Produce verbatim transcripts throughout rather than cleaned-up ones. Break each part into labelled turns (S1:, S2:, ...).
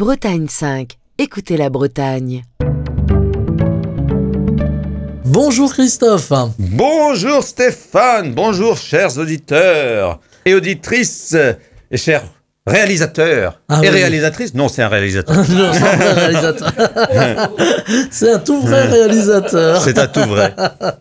S1: Bretagne cinq. Écoutez la Bretagne.
S2: Bonjour Christophe.
S3: Bonjour Stéphane. Bonjour chers auditeurs et auditrices et chers réalisateurs
S2: Ah
S3: et
S2: oui.
S3: réalisatrices. Non, c'est un réalisateur.
S2: Non, c'est un vrai réalisateur. C'est un tout vrai réalisateur.
S3: C'est un tout vrai.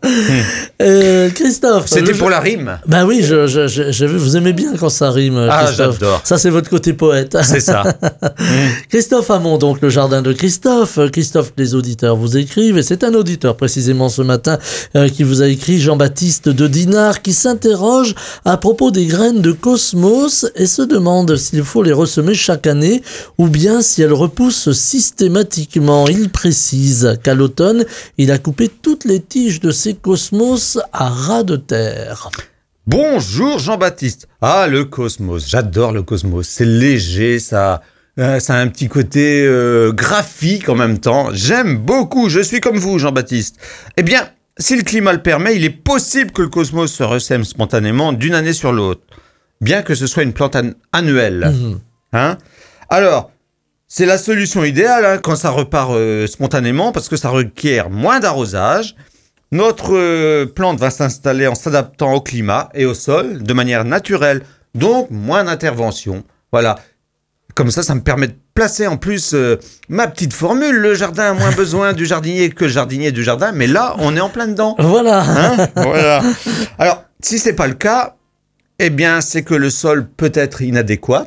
S2: Euh, Christophe.
S3: C'était
S2: le
S3: pour
S2: jeu-
S3: la rime.
S2: Bah oui, je, je, je, j'ai vu, vous aimez bien quand ça rime,
S3: Ah,
S2: Christophe.
S3: j'adore.
S2: Ça, c'est votre côté poète.
S3: C'est ça.
S2: Christophe Hamon, donc le jardin de Christophe. Christophe, les auditeurs vous écrivent, et c'est un auditeur précisément ce matin euh, qui vous a écrit, Jean-Baptiste de Dinard, qui s'interroge à propos des graines de cosmos et se demande s'il faut les ressemer chaque année ou bien si elles repoussent systématiquement. Il précise qu'à l'automne, il a coupé toutes les tiges de ces cosmos à ras de terre.
S3: Bonjour Jean-Baptiste. Ah, le cosmos. J'adore le cosmos. C'est léger, ça, euh, ça a un petit côté euh, graphique en même temps. J'aime beaucoup. Je suis comme vous, Jean-Baptiste. Eh bien, si le climat le permet, il est possible que le cosmos se ressème spontanément d'une année sur l'autre, bien que ce soit une plante an- annuelle.
S2: Mmh.
S3: Hein? Alors, c'est la solution idéale hein, quand ça repart euh, spontanément, parce que ça requiert moins d'arrosage. Notre euh, plante va s'installer en s'adaptant au climat et au sol de manière naturelle, donc moins d'intervention. Voilà. Comme ça, ça me permet de placer en plus euh, ma petite formule. Le jardin a moins besoin du jardinier que le jardinier du jardin, mais là, on est en plein dedans.
S2: Voilà.
S3: Hein? Voilà. Alors, si c'est pas le cas, eh bien, c'est que le sol peut être inadéquat.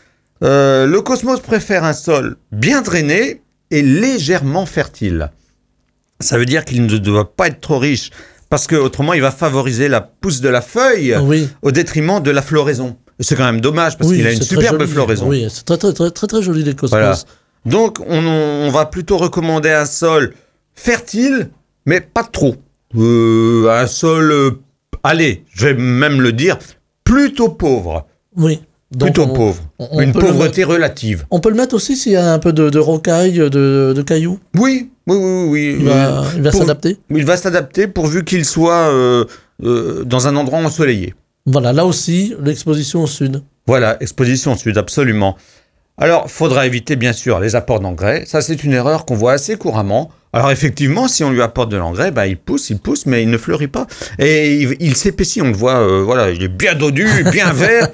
S3: Euh, le cosmos préfère un sol bien drainé et légèrement fertile. Ça veut dire qu'il ne doit pas être trop riche, parce que autrement, il va favoriser la pousse de la feuille
S2: Oui.
S3: au détriment de la floraison. Et c'est quand même dommage, parce
S2: Oui,
S3: qu'il a une
S2: c'est très
S3: superbe
S2: joli.
S3: floraison.
S2: Oui, c'est très très très très, très joli les cosmos.
S3: Voilà. Donc, on, on va plutôt recommander un sol fertile, mais pas trop. Euh, un sol, euh, allez, je vais même le dire, plutôt pauvre.
S2: Oui. Donc,
S3: Plutôt
S2: on-
S3: pauvre.
S2: on- on
S3: Une
S2: peut le
S3: pauvreté relative.
S2: On peut le mettre aussi s'il y a un peu de, de rocaille, de, de cailloux.
S3: Oui, oui, oui, oui.
S2: Il va, il va
S3: Pour-
S2: s'adapter.
S3: Il va s'adapter pourvu qu'il soit euh, euh, dans un endroit ensoleillé.
S2: Voilà, là aussi, l'exposition au sud.
S3: Voilà, exposition sud, absolument. Alors, faudra éviter bien sûr les apports d'engrais. Ça, c'est une erreur qu'on voit assez couramment. Alors effectivement, si on lui apporte de l'engrais, bah, il pousse, il pousse, mais il ne fleurit pas. Et il, il s'épaissit, on le voit, euh, voilà, il est bien dodu, bien vert,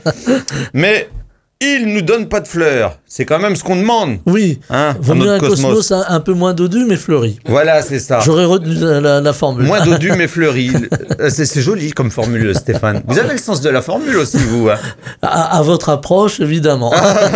S3: mais il nous donne pas de fleurs. C'est quand même ce qu'on demande,
S2: Oui,
S3: hein,
S2: vaut
S3: à
S2: mieux un
S3: notre cosmos.
S2: cosmos un, un peu moins dodu, mais fleuri.
S3: Voilà, c'est ça.
S2: J'aurais retenu la, la- la formule.
S3: Moins dodu mais fleuri. Euh, C'est, c'est joli comme formule, Stéphane. Vous avez le sens de la formule aussi, vous. Hein.
S2: À, à votre approche, évidemment.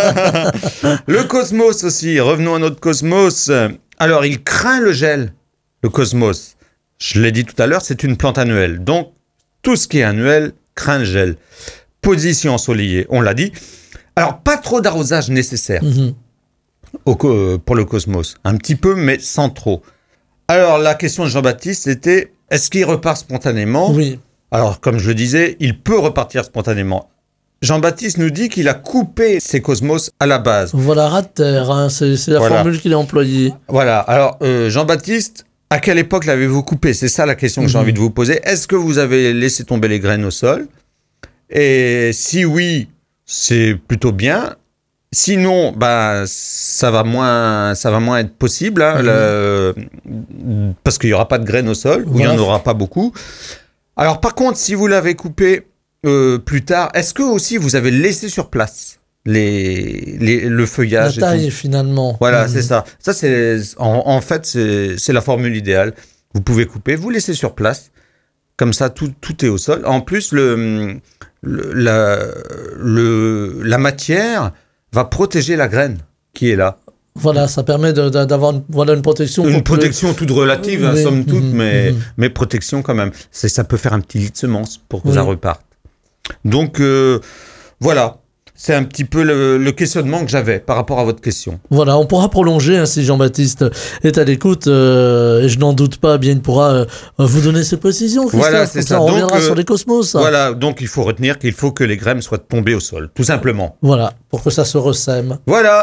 S3: Le cosmos aussi, revenons à notre cosmos. Alors, il craint le gel, le cosmos. Je l'ai dit tout à l'heure, c'est une plante annuelle. Donc, tout ce qui est annuel craint le gel. Position ensoleillée, on l'a dit. Alors, pas trop d'arrosage nécessaire
S2: Mhm.
S3: au co- euh, pour le cosmos. Un petit peu, mais sans trop. Alors, la question de Jean-Baptiste, c'était, est-ce qu'il repart spontanément ?
S2: Oui,
S3: Alors, comme je le disais, il peut repartir spontanément. Jean-Baptiste nous dit qu'il a coupé ses cosmos à la base.
S2: voilà, rat de terre, hein, c'est, c'est la
S3: Voilà.
S2: formule qu'il a employée.
S3: Voilà. Alors, euh, Jean-Baptiste, à quelle époque l'avez-vous coupé ? C'est ça la question que j'ai
S2: Mhm.
S3: envie de vous poser. Est-ce que vous avez laissé tomber les graines au sol ? Et si oui, c'est plutôt bien. Sinon, bah, ça va moins, ça va moins être possible, hein,
S2: Mhm.
S3: le- parce qu'il n'y aura pas de graines au sol, ou il n'y en
S2: Voilà.
S3: aura pas beaucoup. Alors, par contre, si vous l'avez coupé euh, plus tard, est-ce que aussi vous avez laissé sur place les, les, le
S2: La
S3: feuillage et
S2: taille,
S3: tout
S2: finalement.
S3: Voilà,
S2: Mhm.
S3: c'est ça. Ça, c'est en, en fait, c'est, c'est la formule idéale. Vous pouvez couper, vous laissez sur place. Comme ça, tout, tout est au sol. En plus, le, le, la, le, la matière va protéger la graine qui est là.
S2: Voilà, ça permet de- de- d'avoir une, voilà, une protection.
S3: Une
S2: contre le-
S3: protection toute relative, hein,
S2: Oui,
S3: somme toute,
S2: mhm,
S3: mais,
S2: mhm.
S3: mais protection quand même. C'est, ça peut faire un petit lit de semences pour que
S2: Oui.
S3: ça reparte. Donc, euh, voilà. C'est un petit peu le, le questionnement que j'avais par rapport à votre question.
S2: Voilà, on pourra prolonger hein, si Jean-Baptiste est à l'écoute, euh, et je n'en doute pas, bien il pourra euh, vous donner ses précisions, Christophe.
S3: Voilà, c'est
S2: Comme
S3: ça.
S2: on
S3: Donc,
S2: reviendra
S3: euh,
S2: sur les cosmos.
S3: Voilà, donc il faut retenir qu'il faut que les graines soient tombées au sol, tout simplement.
S2: Voilà, pour que ça se ressème.
S3: Voilà.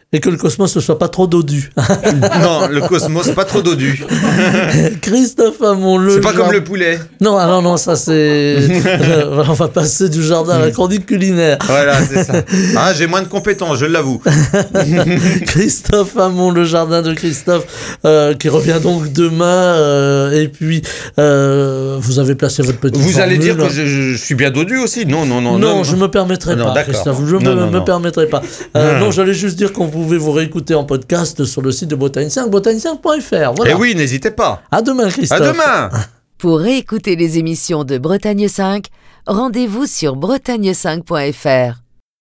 S2: Et que le cosmos ne soit pas trop dodu.
S3: Non, le cosmos, pas trop dodu.
S2: Christophe Hamon, le
S3: C'est pas
S2: jardin-
S3: comme le poulet.
S2: Non, ah non, non, ça c'est... Euh, on va passer du jardin à la chronique culinaire.
S3: Voilà, c'est ça. Ah, j'ai moins de compétences, je l'avoue.
S2: Christophe Hamon, le jardin de Christophe, euh, qui revient donc demain. euh, et puis, euh, vous avez placé votre petite
S3: Vous allez dire
S2: formule.
S3: que je, je suis bien dodu aussi? Non, non, non.
S2: Non, je me permettrai
S3: Ah non,
S2: pas,
S3: d'accord.
S2: Christophe. Je
S3: Non,
S2: me,
S3: non,
S2: me
S3: non.
S2: permettrai pas. Euh,
S3: Ah.
S2: Non, j'allais juste dire qu'on pouvait vous réécouter en podcast sur le site de Bretagne cinq, bretagne cinq point f r. Voilà.
S3: Eh oui, n'hésitez pas.
S2: À demain, Christophe.
S3: À demain.
S1: Pour réécouter les émissions de Bretagne cinq, rendez-vous sur bretagne cinq point f r.